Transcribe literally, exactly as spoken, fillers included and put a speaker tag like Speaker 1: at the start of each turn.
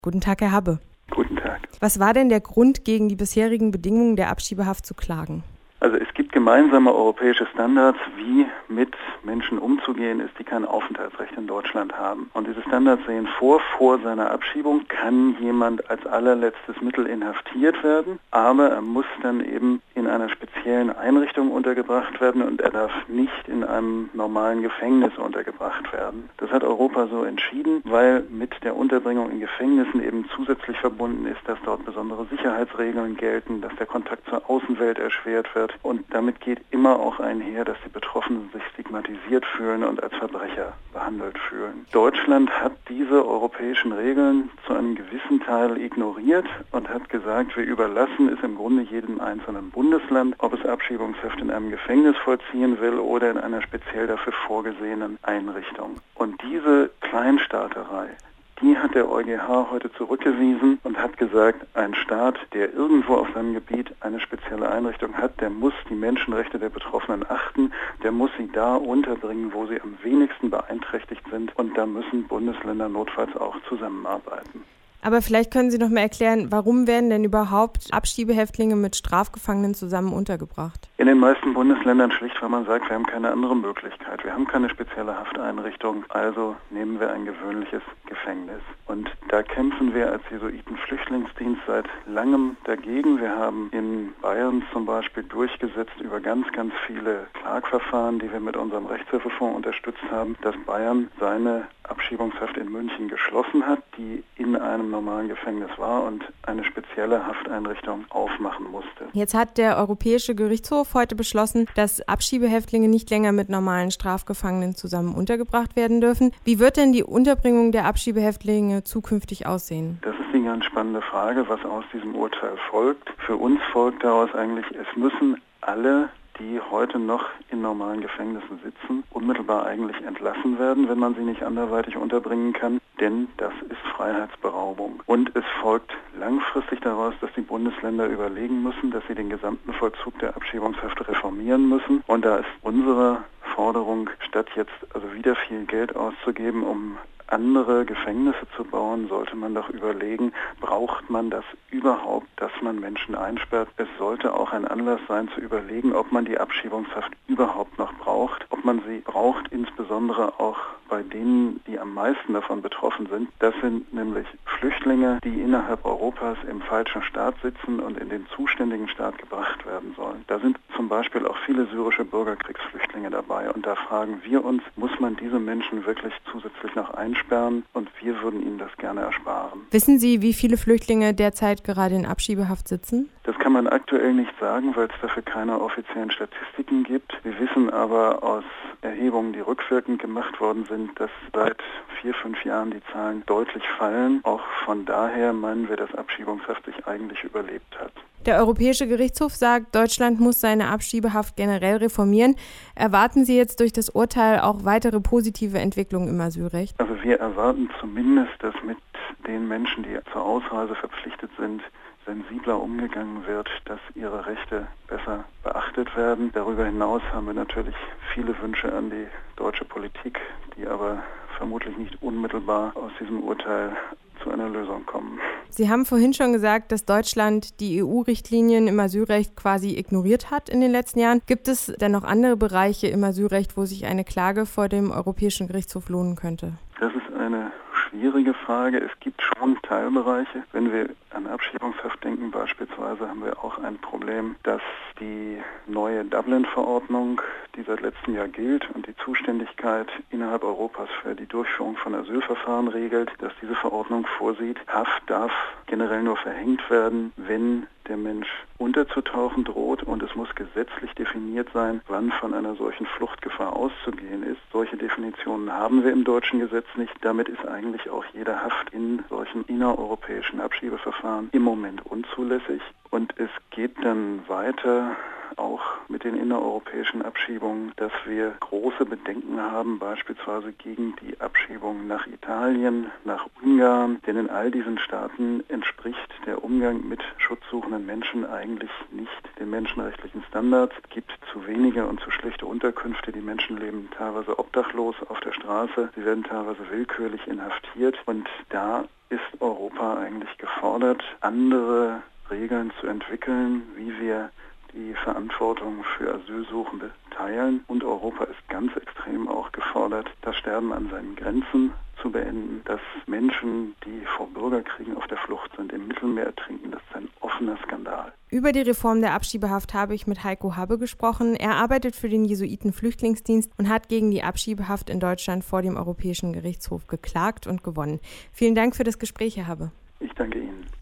Speaker 1: Guten Tag, Herr Habbe.
Speaker 2: Guten Tag.
Speaker 1: Was war denn der Grund, gegen die bisherigen Bedingungen der Abschiebehaft zu klagen?
Speaker 2: Also es gibt gemeinsame europäische Standards, wie mit Menschen umzugehen ist, die kein Aufenthaltsrecht in Deutschland haben. Und diese Standards sehen vor, vor seiner Abschiebung kann jemand als allerletztes Mittel inhaftiert werden, aber er muss dann eben in einer speziellen Einrichtung untergebracht werden und er darf nicht in einem normalen Gefängnis untergebracht werden. Das hat Europa so entschieden, weil mit der Unterbringung in Gefängnissen eben zusätzlich verbunden ist, dass dort besondere Sicherheitsregeln gelten, dass der Kontakt zur Außenwelt erschwert wird. Und damit geht immer auch einher, dass die Betroffenen sich stigmatisiert fühlen und als Verbrecher behandelt fühlen. Deutschland hat diese europäischen Regeln zu einem gewissen Teil ignoriert und hat gesagt, wir überlassen es im Grunde jedem einzelnen Bundesland, ob es Abschiebungshaft in einem Gefängnis vollziehen will oder in einer speziell dafür vorgesehenen Einrichtung. Und diese Kleinstaaterei, die hat der EuGH heute zurückgewiesen und hat gesagt, ein Staat, der irgendwo auf seinem Gebiet eine spezielle Einrichtung hat, der muss die Menschenrechte der Betroffenen achten, der muss sie da unterbringen, wo sie am wenigsten beeinträchtigt sind, und da müssen Bundesländer notfalls auch zusammenarbeiten.
Speaker 1: Aber vielleicht können Sie noch mal erklären, warum werden denn überhaupt Abschiebehäftlinge mit Strafgefangenen zusammen untergebracht?
Speaker 2: In den meisten Bundesländern schlicht, weil man sagt, wir haben keine andere Möglichkeit. Wir haben keine spezielle Hafteinrichtung, also nehmen wir ein gewöhnliches Gefängnis. Und da kämpfen wir als Jesuiten-Flüchtlingsdienst seit langem dagegen. Wir haben in Bayern zum Beispiel durchgesetzt über ganz, ganz viele Klagverfahren, die wir mit unserem Rechtshilfefonds unterstützt haben, dass Bayern seine Abschiebungshaft in München geschlossen hat, die in einem normalen Gefängnis war und eine spezielle Hafteinrichtung aufmachen musste.
Speaker 1: Jetzt hat der Europäische Gerichtshof heute beschlossen, dass Abschiebehäftlinge nicht länger mit normalen Strafgefangenen zusammen untergebracht werden dürfen. Wie wird denn die Unterbringung der Abschiebehäftlinge zukünftig aussehen?
Speaker 2: Das ist die ganz spannende Frage, was aus diesem Urteil folgt. Für uns folgt daraus eigentlich, es müssen alle, die heute noch in normalen Gefängnissen sitzen, unmittelbar eigentlich entlassen werden, wenn man sie nicht anderweitig unterbringen kann, denn das ist Freiheitsberaubung. Und es folgt langfristig daraus, dass die Bundesländer überlegen müssen, dass sie den gesamten Vollzug der Abschiebungshaft reformieren müssen. Und da ist unsere Forderung, statt jetzt also wieder viel Geld auszugeben, um andere Gefängnisse zu bauen, sollte man doch überlegen, braucht man das überhaupt, dass man Menschen einsperrt? Es sollte auch ein Anlass sein, zu überlegen, ob man die Abschiebungshaft überhaupt noch braucht, ob man sie braucht, insbesondere auch bei denen, die am meisten davon betroffen sind. Das sind nämlich Flüchtlinge, die innerhalb Europas im falschen Staat sitzen und in den zuständigen Staat gebracht werden sollen. Da sind zum Beispiel auch viele syrische Bürgerkriegsflüchtlinge dabei. Und da fragen wir uns, muss man diese Menschen wirklich zusätzlich noch einsperren? Und wir würden ihnen das gerne ersparen.
Speaker 1: Wissen Sie, wie viele Flüchtlinge derzeit gerade in Abschiebehaft sitzen?
Speaker 2: Das kann man aktuell nicht sagen, weil es dafür keine offiziellen Statistiken gibt. Wir wissen aber aus Erhebungen, die rückwirkend gemacht worden sind, dass seit vier, fünf Jahren die Zahlen deutlich fallen. Auch von daher meinen wir, dass Abschiebungshaft sich eigentlich überlebt hat.
Speaker 1: Der Europäische Gerichtshof sagt, Deutschland muss seine Abschiebehaft generell reformieren. Erwarten Sie jetzt durch das Urteil auch weitere positive Entwicklungen im Asylrecht?
Speaker 2: Also wir erwarten zumindest, dass mit den Menschen, die zur Ausreise verpflichtet sind, sensibler umgegangen wird, dass ihre Rechte besser beachtet werden. Darüber hinaus haben wir natürlich viele Wünsche an die deutsche Politik, die aber vermutlich nicht unmittelbar aus diesem Urteil zu einer Lösung kommen.
Speaker 1: Sie haben vorhin schon gesagt, dass Deutschland die E U-Richtlinien im Asylrecht quasi ignoriert hat in den letzten Jahren. Gibt es denn noch andere Bereiche im Asylrecht, wo sich eine Klage vor dem Europäischen Gerichtshof lohnen könnte?
Speaker 2: Das ist eine schwierige Frage. Es gibt schon Teilbereiche. Wenn wir an Abschiebungshaft denken beispielsweise, haben wir auch ein Problem, dass die neue Dublin-Verordnung, die seit letztem Jahr gilt und die Zuständigkeit innerhalb Europas für die Durchführung von Asylverfahren regelt, dass diese Verordnung vorsieht, Haft darf generell nur verhängt werden, wenn der Mensch unterzutauchen droht, und es muss gesetzlich definiert sein, wann von einer solchen Fluchtgefahr auszugehen ist. Solche Definitionen haben wir im deutschen Gesetz nicht. Damit ist eigentlich auch jede Haft in solchen innereuropäischen Abschiebeverfahren im Moment unzulässig. Und es geht dann weiter auch mit den innereuropäischen Abschiebungen, dass wir große Bedenken haben, beispielsweise gegen die Abschiebung nach Italien, nach Ungarn. Denn in all diesen Staaten entspricht der Umgang mit schutzsuchenden Menschen eigentlich nicht den menschenrechtlichen Standards. Es gibt zu wenige und zu schlechte Unterkünfte. Die Menschen leben teilweise obdachlos auf der Straße. Sie werden teilweise willkürlich inhaftiert. Und da ist Europa eigentlich gefordert, andere Regeln zu entwickeln, wie wir die Verantwortung für Asylsuchende teilen. Und Europa ist ganz extrem auch gefordert, das Sterben an seinen Grenzen zu beenden, dass Menschen, die vor Bürgerkriegen auf der Flucht sind, im Mittelmeer ertrinken. Das ist ein offener Skandal.
Speaker 1: Über die Reform der Abschiebehaft habe ich mit Heiko Habbe gesprochen. Er arbeitet für den Jesuiten-Flüchtlingsdienst und hat gegen die Abschiebehaft in Deutschland vor dem Europäischen Gerichtshof geklagt und gewonnen. Vielen Dank für das Gespräch, Herr Habbe.
Speaker 2: Ich danke Ihnen.